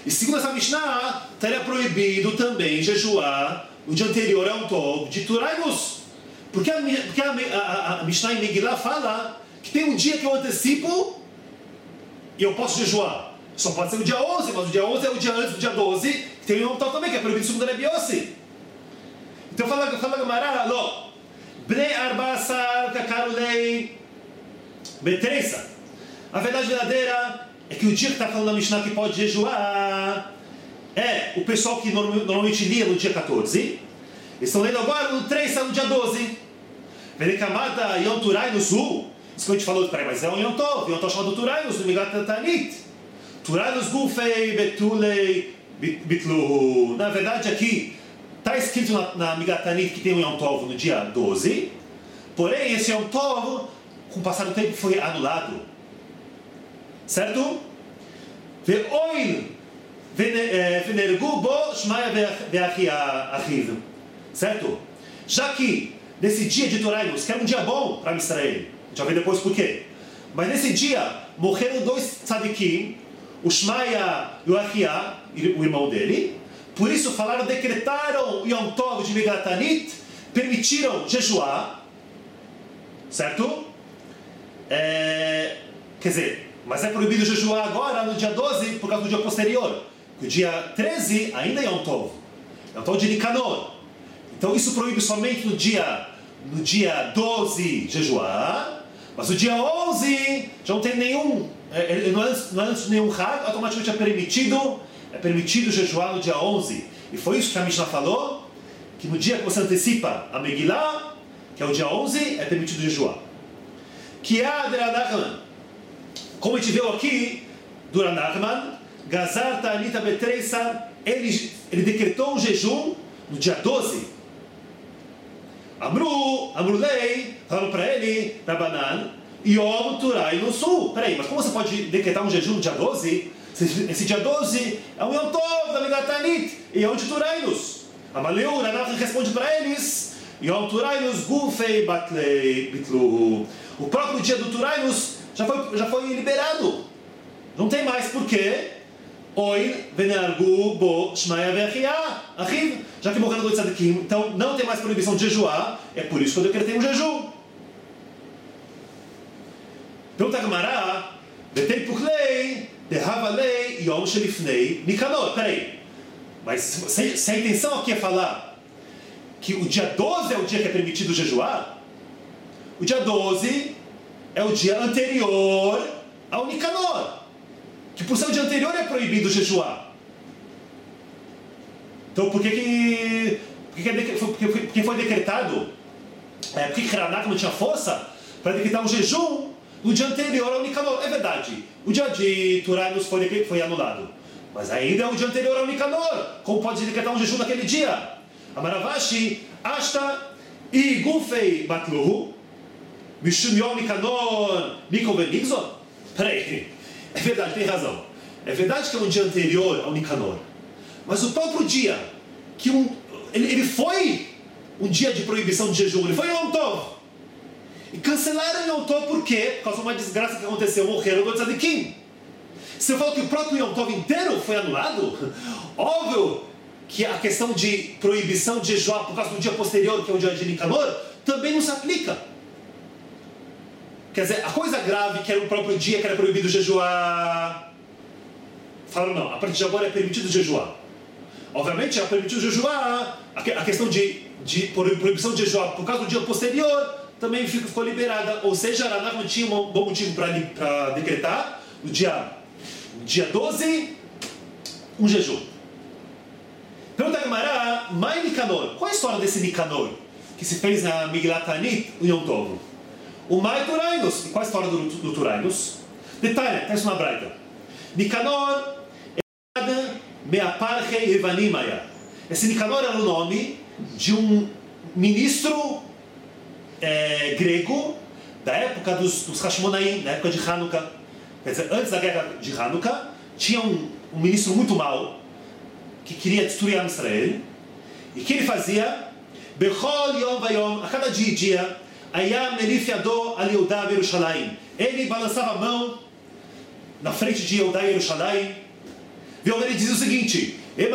E segundo essa Mishnah, estaria proibido também jejuar o dia anterior a Yom Tov de Turainus. Porque a Mishnah em Megillah fala que tem um dia que eu antecipo e eu posso jejuar. Só pode ser o dia 11, mas o dia 11 é o dia antes do dia 12, que tem o Yom Tov também, que é proibido segundo a Rebbe Yossi. Então fala a Gemara, Ló, Bnei Arbasar Kakarulei Betreisa. A verdade verdadeira é que o dia que está falando na Mishnah que pode jejuar é o pessoal que normalmente lia no dia 14. Eles estão lendo agora no 3, no dia 12. Velikamata Yom Turainus Hu. Isso que a gente falou, mas é um Yom Tov chamado Turainus, no Megillat Ta'anit. Turainus Gufei Betulei Bitluhu. Na verdade aqui está escrito na Megillat Ta'anit que tem um Yom Tov no dia 12. Porém esse Yom Tov, com o passar do tempo, foi anulado. Certo? Ve'oil Venergu Bo Shmaya Ve'achia Achiv. Certo? Já que nesse dia de Turainus, que era um dia bom para Israel, a gente vai ver depois por quê. Mas nesse dia morreram 2 tzadikim, o Shmaya e o Achia, o irmão dele. Por isso decretaram Yom Tov de Megillat Ta'anit, permitiram jejuar, certo? Quer dizer, mas é proibido jejuar agora no dia 12 por causa do dia posterior. O dia 13 ainda é Yom Tov. Yom Tov de Nicanor. Então isso proíbe somente no dia 12 jejuar, mas o dia 11 já não tem nenhum, não é antes de nenhum Hag, automaticamente é permitido jejuar no dia 11. E foi isso que a Mishnah falou, que no dia que você antecipa a Megillah, que é o dia 11, é permitido jejuar. Que como a gente viu aqui, Duran Nachman, Gazar Ta'anita Betreisa, ele decretou um jejum no dia 12. Amrulei, falaram para ele, Rabanan, Yom Turainus Hu. Peraí, mas como você pode decretar um jejum no dia 12? Esse dia 12 é um Yom Tov da Megillat Ta'anit, e é um de Turainus. Amaleu, Ranach responde para eles, Yom Turainus Gufei Bitluhu. O próprio dia do Turainus já foi liberado. Não tem mais, por quê? Oi, Venergu Bo Shmaya Ve'achia Achiv. Já que morreram 2 tzadikim, então não tem mais proibição de jejuar. É por isso que eu decretei um jejum. Pergunta a Gemara, Betei Puklei Dehavalei Yom Shelifnei Nicanor. Peraí, mas se a intenção aqui é falar que o dia 12 é o dia que é permitido jejuar, o dia 12 é o dia anterior ao Nicanor, que por ser o dia anterior é proibido jejuar. Então por que foi decretado? Por que Ranak não tinha força para decretar um jejum no dia anterior ao Nicanor? É verdade, o dia de Turainus foi anulado, mas ainda é o dia anterior ao Nicanor. Como pode decretar um jejum naquele dia? Amaravashi, Ashta e Gufei Batluhu Mishum Yom Nicanor Mikol Benigzon. Peraí, é verdade, tem razão. É verdade que é um dia anterior ao Nicanor, mas o próprio dia que ele foi um dia de proibição de jejum, ele foi Yom Tov. E cancelaram Yom Tov por quê? Por causa de uma desgraça que aconteceu, morreram 2 tzadikim. Se eu falo que o próprio Yom Tov inteiro foi anulado, óbvio que a questão de proibição de jejuar por causa do dia posterior, que é o dia de Nicanor, também não se aplica. Quer dizer, a coisa grave que era o próprio dia que era proibido jejuar, falaram não, a partir de agora é permitido jejuar. Obviamente é permitido jejuar, a questão de proibição de jejuar por causa do dia posterior também ficou liberada. Ou seja, Ranak não tinha um bom motivo para decretar no dia 12 um jejum. Pergunta a Gemara, Mai Nicanor, qual é a história desse Nicanor que se fez na Megillat Ta'anit, o Yom Tov? O Mai Turainus, e qual é a história do Turainus? Detalhe, está isso na Braita. Nicanor Meaparchei Evanimaya. Esse Nicanor era o nome de um ministro grego da época dos Hashmonaim, na época de Hanukkah. Quer dizer, antes da guerra de Hanukkah, tinha um ministro muito mau que queria destruir a Israel. E o que ele fazia? Bechol Yom Vayom, a cada dia, Ayam Elif Yado Al Yehuda Yerushalayim. Ele balançava a mão na frente de Yehuda Yerushalayim. Ele diz o seguinte: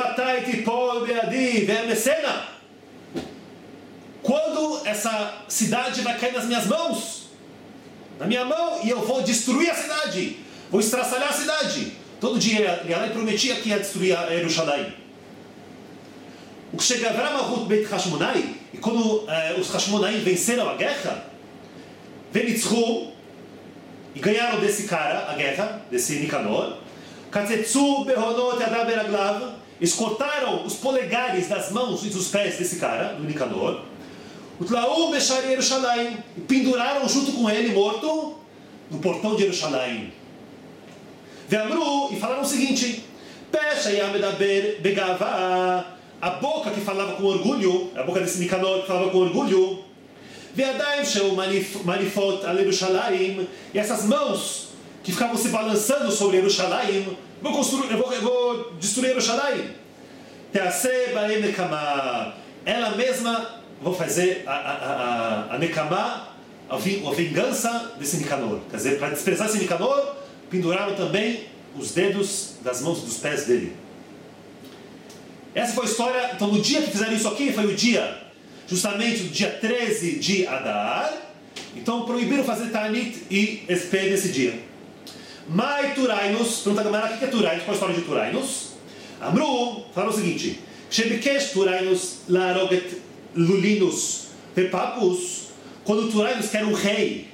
quando essa cidade vai cair nas minhas mãos, na minha mão, e eu vou destruir a cidade, vou estraçalhar a cidade. Todo dia ele prometia que ia destruir a Jerusalém. O que chega a Malchut Beit Hashmonai, e quando os Hashmonaim venceram a guerra, Venitzchu, e ganharam desse cara a guerra, desse Nicanor, Katzetsu Behonot Yadav Beraglav, eles cortaram os polegares das mãos e dos pés desse cara, do Nicanor, Utlaú Beshari Yerushalayim, e penduraram junto com ele, morto, no portão de Yerushalayim. Ve'amru, e falaram o seguinte: Pesha Yamedaber Begava, a boca que falava com orgulho, a boca desse Nicanor que falava com orgulho, Ve'adaim Sheu Malifot Al Yerushalayim, e essas mãos que ficavam se balançando sobre Yerushalayim, eu vou destruir Yerushalayim. Teaseh Baem Nekama, ela mesma vou fazer a Nekama, a vingança desse Nicanor. Quer dizer, para desprezar esse Nicanor, penduraram também os dedos das mãos e dos pés dele. Essa foi a história. Então, no dia que fizeram isso aqui, foi o dia, justamente o dia 13 de Adar. Então, proibiram fazer Ta'anit e Espé nesse dia. Mai Turainos, pergunta a Gamara, o que é Turainos? Qual é a história de Turainos? Amru, falaram o seguinte: Shebikesh Turainos Laroget Lulinus Pepapus, quando Turainos, que era um rei,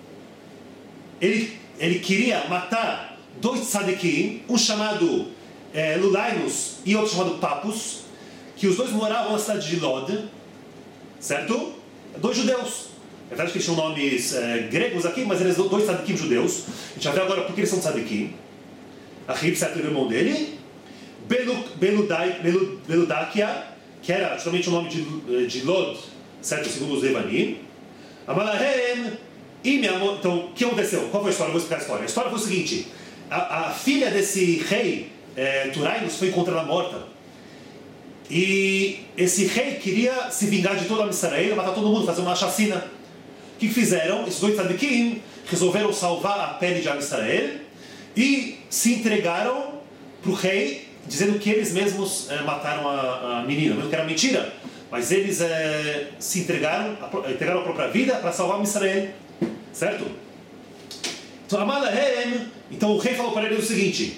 ele queria matar dois tzadikim, um chamado Lulainus e outro chamado Papus, que os dois moravam na cidade de Lod, certo? Dois judeus. É verdade que eles tinham nomes gregos aqui, mas eles são dois tzadikim judeus. A gente vai ver agora porque eles são tzadikim. Ahib, certo, o irmão dele. Beludakia, que era justamente o nome de Lod, certo, segundo os Evanim. Amalahem, então, o que aconteceu? Qual foi a história? Eu vou explicar a história. A história foi o seguinte: a filha desse rei, Turainos, foi encontrada morta. E esse rei queria se vingar de toda a Israel, matar todo mundo, fazer uma chacina. O que fizeram? Esses dois tzadikim resolveram salvar a pele de Israel e se entregaram para o rei, dizendo que eles mesmos mataram a menina, mesmo que era mentira. Mas eles se entregaram a própria vida para salvar Israel. Certo? Então o rei falou para ele o seguinte: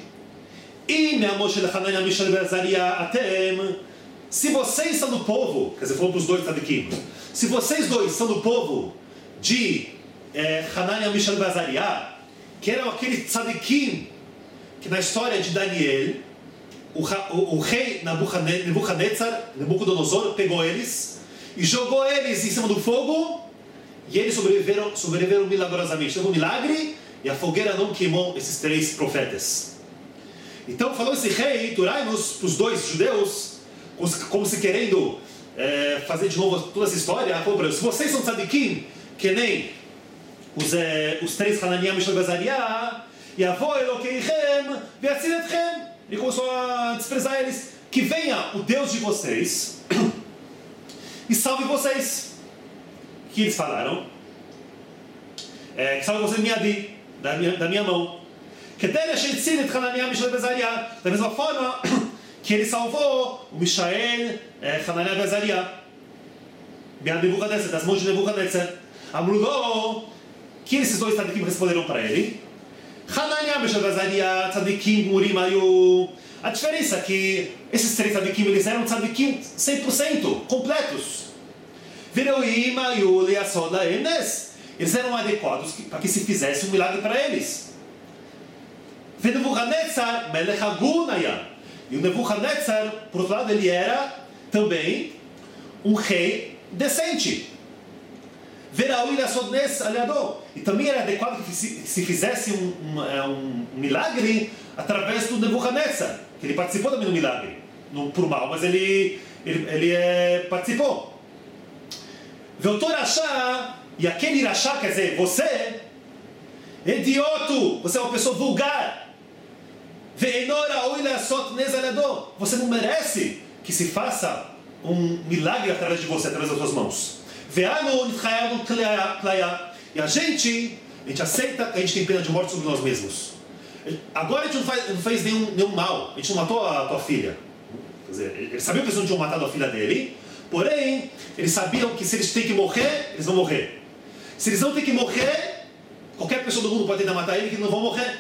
se vocês são do povo, quer dizer, falou para os dois tzadikim, se vocês dois são do povo de Hanania, Mishael e Azariah, que eram aqueles tzadikim que na história de Daniel, o rei Nabucodonosor pegou eles e jogou eles em cima do fogo, e eles sobreviveram milagrosamente. Teve um milagre e a fogueira não queimou esses três profetas. Então falou esse rei Turainos para os dois judeus, como se querendo fazer de novo toda essa história. Falou para eles: se vocês são tzadikim, que nem os três Hananiah, Mishael e Azariah, Yavo Elokeichem ve'atziletchem, e começou a desprezar eles, que venha o Deus de vocês e salve vocês. O que eles falaram? Que salve vocês da minha mão. Da mesma forma que ele salvou o Mishael, Hananiah e Azariah das mãos de Nebuchadnezzar. Amruló, que esses dois tzadikim responderam para ele: Hananiah, Mishael e Azariah, tzadikim murim ayu. A diferença é que esses três tzadikim, eles eram tzadikim 100% completos. Veroim ayu leasod lahem nes. Eles eram adequados para que se fizesse um milagre para eles. Nebuchadnezzar melech hagunaya. E o Nebuchadnezzar, por outro lado, ele era também um rei decente. Veraui leasod nes aliado. E também era adequado que se fizesse um milagre através do Nebuchadnezzar, que ele participou também do milagre, não por mal, mas ele participou. Veotor Rashá, e aquele Rashá, quer dizer, você, idioto, você é uma pessoa vulgar. Você não merece que se faça um milagre através de você, através das suas mãos. E a gente aceita que a gente tem pena de morte sobre nós mesmos. Agora a gente não fez nenhum mal, a gente não matou a tua filha. Quer dizer, eles sabiam que eles não tinham matado a filha dele, porém, eles sabiam que se eles têm que morrer, eles vão morrer. Se eles não têm que morrer, qualquer pessoa do mundo pode tentar matar ele, que não vão morrer.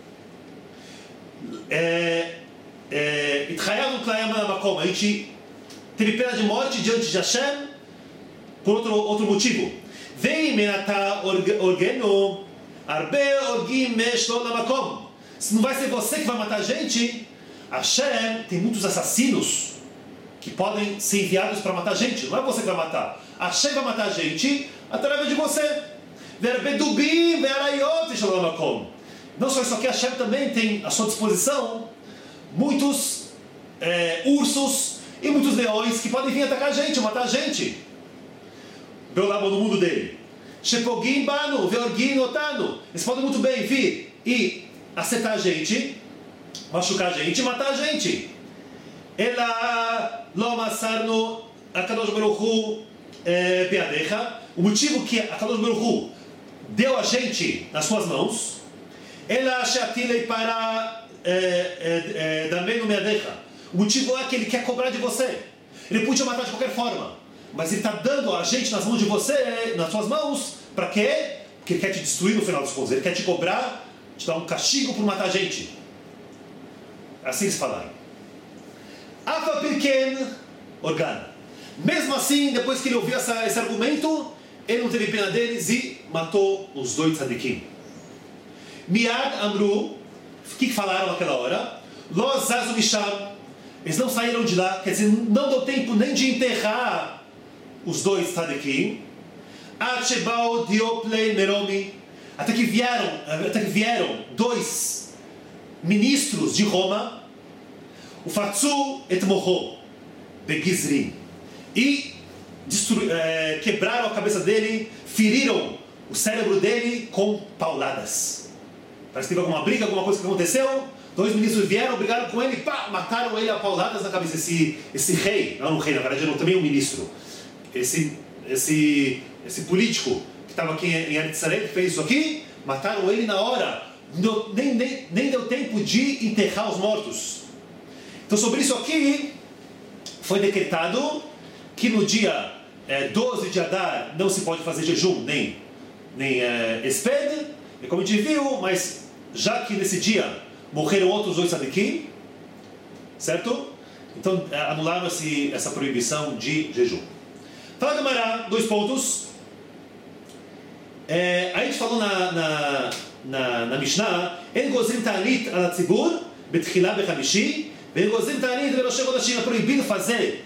A gente teve pena de morte diante de Hashem por outro motivo. Vem menata orgeno arbe orgim mesh lo lamakom. Se não vai ser você que vai matar a gente, Hashem tem muitos assassinos que podem ser enviados para matar a gente. Não é você que vai matar. Hashem vai matar a gente através de você. Verbedubim verayot shelo lamakom. Não só isso aqui, Hashem também tem à sua disposição muitos ursos e muitos leões que podem vir atacar a gente, matar a gente. No mundo dele. Shepogim banu, veorgim otanu. Eles podem muito bem vir e acertar a gente, machucar a gente, matar a gente. Ela lo masarno akadosh baruch hu beadecha. O motivo que akadosh baruch hu deu a gente nas suas mãos. Ela sheatilei para damenu meadecha. O motivo é que ele quer cobrar de você. Ele podia matar de qualquer forma, mas ele está dando a gente nas mãos de você, nas suas mãos, para quê? Porque ele quer te destruir no final dos contos. Ele quer te cobrar, te dar um castigo por matar a gente. Assim eles falaram. Afa pirken organ. Mesmo assim, depois que ele ouviu esse argumento, ele não teve pena deles e matou os dois tzadikim. Miad amru, o que falaram naquela hora? Lo zazu misham. Eles não saíram de lá, quer dizer, não deu tempo nem de enterrar os dois tzadikim. Achebao dioplei meromi. Até que vieram dois ministros de Roma, o Fatsu et Moho begizrim, e quebraram a cabeça dele, feriram o cérebro dele com pauladas. Parece que teve alguma briga, alguma coisa que aconteceu. Dois ministros vieram, brigaram com ele, pá, mataram ele a pauladas na cabeça. Esse rei, não um rei, na verdade, também um ministro. Esse político que estava aqui em Eretz Israel, que fez isso aqui, mataram ele na hora. Nem deu tempo de enterrar os mortos. Então, sobre isso aqui, foi decretado que no dia 12 de Adar não se pode fazer jejum, nem esped, e como a gente viu, mas já que nesse dia morreram outros dois tzadikim, certo? Então anularam essa proibição de jejum. Fala Gemara, 2 pontos. A gente falou na Mishnah, En gozrim ta'anit al tzibur betchila bechamishi, ven gozrim ta'anit berosh chodashim. É proibido fazer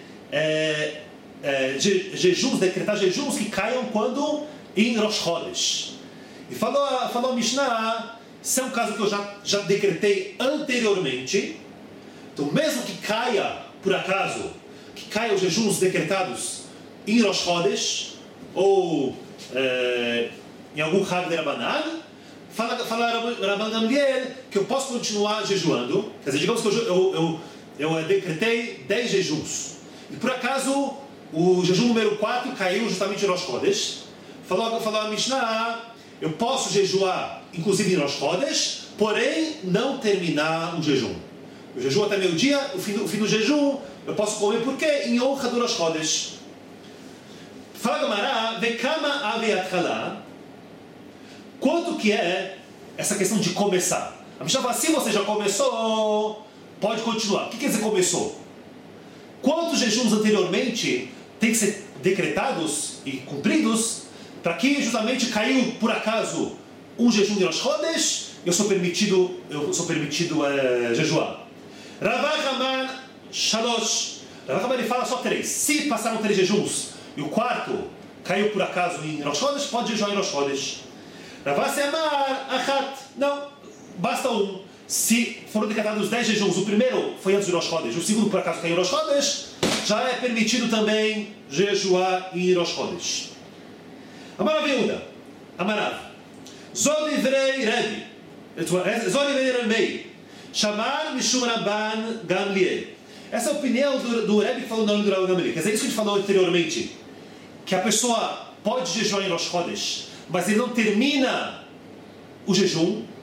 jejuns, decretar jejuns que caiam quando em Rosh Chodesh. E falou a Mishnah, se é um caso que eu já decretei anteriormente, então mesmo que caia, por acaso, que caia os jejuns decretados em Rosh Chodesh, ou em algum Chag de Rabanan, fala Rabban Gamliel que eu posso continuar jejuando. Quer dizer, digamos que eu decretei 10 jejuns, e por acaso o jejum número 4 caiu justamente em Rosh Chodesh. Falou a Mishnah, eu posso jejuar, inclusive em Rosh Chodesh, porém não terminar o jejum. O jejum até meio-dia, o fim do jejum, eu posso comer, porque em honra do Rosh Chodesh. Fala Gemara, vekama aviatchala. Quanto que é essa questão de começar? A Mishnah fala, se você já começou, pode continuar. O que quer dizer começou? Quantos jejuns anteriormente têm que ser decretados e cumpridos para que justamente caiu por acaso um jejum de Rosh Chodesh, eu sou permitido jejuar. Rav Haman Shalosh. Rav Haman fala só 3. Se passaram 3 jejuns e o quarto caiu por acaso em Rosh Chodesh, pode jejuar em Rosh Chodesh. Rav Amar Achat. Não, basta um. Se foram decretados 10 jejuns, o primeiro foi antes de Rosh Chodesh, o segundo por acaso caiu em Rosh Chodesh, já é permitido também jejuar em Rosh Chodesh. Amarav Yehuda, Amarav, Zodivrei Rebbe, Zodivrei Rebbe, Shamar Mishum Rabban Gamliel. Essa é a opinião do Rebbe que falou no nome do Rabban Gamliel. Quer dizer, isso que a gente falou anteriormente, que a pessoa pode jejuar em Rosh Chodesh, mas ele não termina o jejum,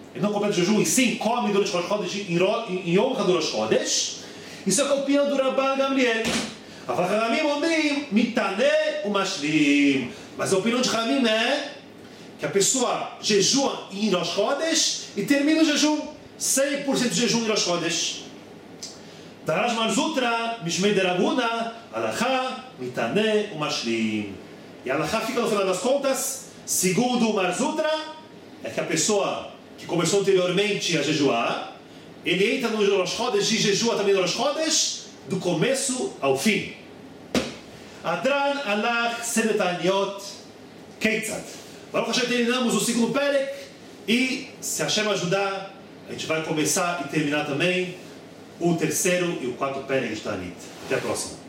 Ele não completa o jejum e sim come durante Rosh Chodesh em honra do Rosh Chodesh. Isso é a opinião do Rabban Gamliel. אבל חכמים אומרים, מתענה ומשלים. Mas a opinião de Ramim é que a pessoa jejua em Rosh Chodesh e termina o jejum. 100% de jejum em Rosh Chodesh. Darash Marzutra, Mishmei de Rabuna, Alachá, Mitane umashlim. E a Alachá fica no final das contas, segundo o Marzutra, é que a pessoa que começou anteriormente a jejuar, ele entra no Rosh Chodesh e jejua também no Rosh Chodesh, do começo ao fim. Adran Alach Sedetaniot Keitzad. Baruch Hashem, terminamos o segundo Perek e, se Hashem ajudar, a gente vai começar e terminar também o terceiro e o quarto Perek de Tanit. Até a próxima.